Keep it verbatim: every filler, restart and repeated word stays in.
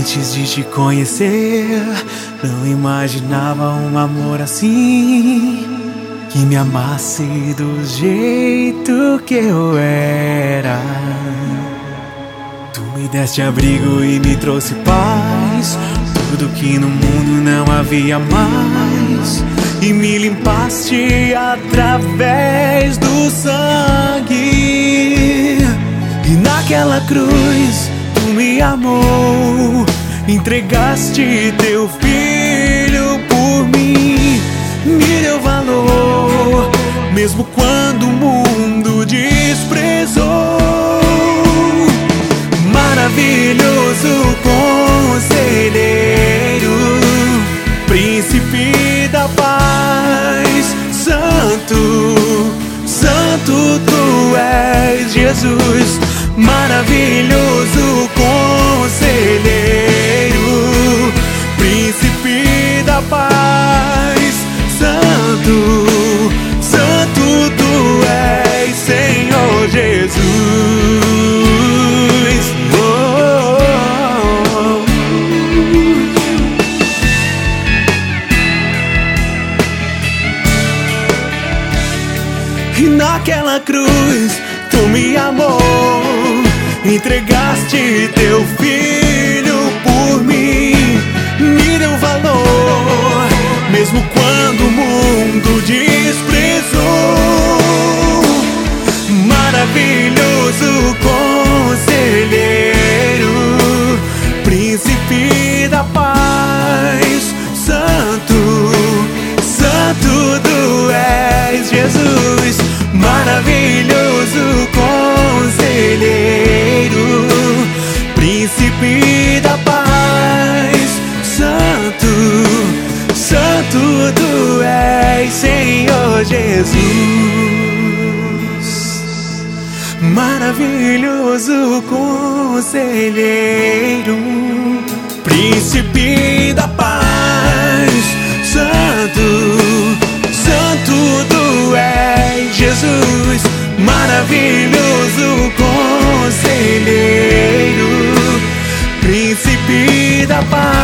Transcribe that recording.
Antes de te conhecer, não imaginava um amor assim, que me amasse do jeito que eu era. Tu me deste abrigo e me trouxe paz, tudo que no mundo não havia mais, e me limpaste através do sangue. E naquela cruz tu me amou, entregaste teu filho por mim, me deu valor, mesmo quando o mundo desprezou. Maravilhoso conselheiro, príncipe da paz, santo, santo tu és Jesus. Maravilhoso conselheiro, príncipe da paz, santo, santo tu és, Senhor Jesus. Oh, oh, oh. E naquela cruz tu me amou, entregaste teu filho por mim, me deu valor, mesmo quando o mundo desprezou. Maravilhoso conselheiro, príncipe da paz, santo, santo tu és, Jesus. Maravilhoso conselheiro, príncipe da paz, santo, santo tu és, Senhor Jesus. Maravilhoso conselheiro, príncipe da paz, santo, santo tu és, Jesus. Maravilhoso conselheiro, príncipe da paz.